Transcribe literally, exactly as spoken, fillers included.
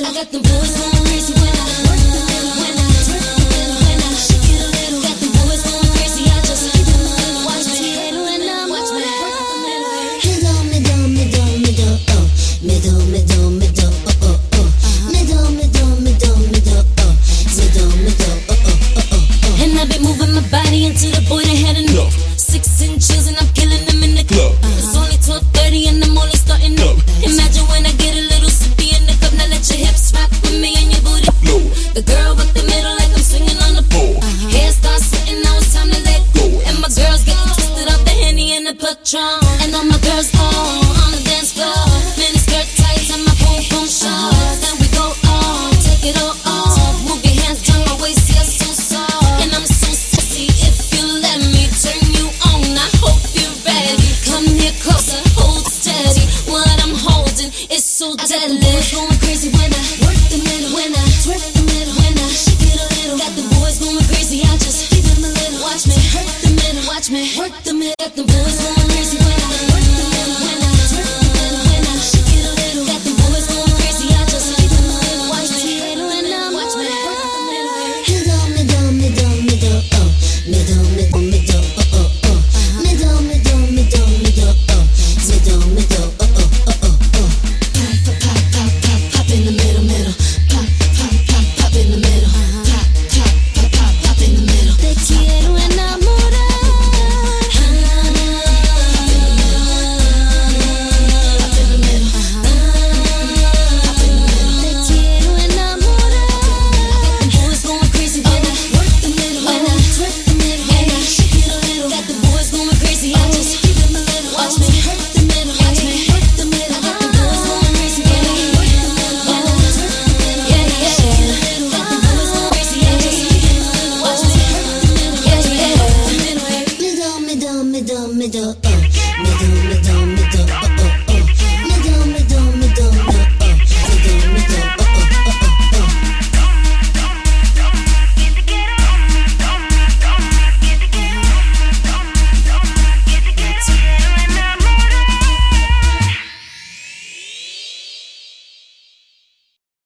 middle. Got them boys going crazy when I work the middle. When I twerk the middle, when I shake it a little. Got them boys going crazy. I just keep it a little. Watch me middle and I'm watch me work the middle. Middle, middle, middle, middle, oh. Middle, middle, middle, oh, oh, oh. Middle, middle, middle, middle, oh. Middle, middle, oh, oh, oh, oh. And I've been moving my body until the boy that had enough. Six inches and I'm killing them in the club. It's only twelve thirty and I'm only starting up. Imagine when I get a little sippy in the cup. Now let your hips rock with me and your booty blow. The girl with the middle like I'm swinging on the pole. Hair starts sweating, now it's time to let go. And my girls getting twisted off the Henny and the Patron. And all my girls all on the dance floor. Mini skirt tights and my boom boom shorts. Then we go on, take it all off. Move your hands down my waist, you're so soft. And I'm so sexy if you let me turn you on. I hope you're ready. Come here closer, hold steady. What I'm holding is so deadly. Going crazy when I work the middle, when I twerk the middle, when I shake it a little. Got the boys going crazy, I just give them a little. Watch me hurt the middle, watch me work the middle. Got the boys going crazy when I work the middle, when I twerk the middle, when I shake it a little. Got the boys going crazy, I just give them a little. Watch me middle and I'm watch me work the middle. Middle, middle, middle, middle, oh. Middle, middle, middle, oh, oh,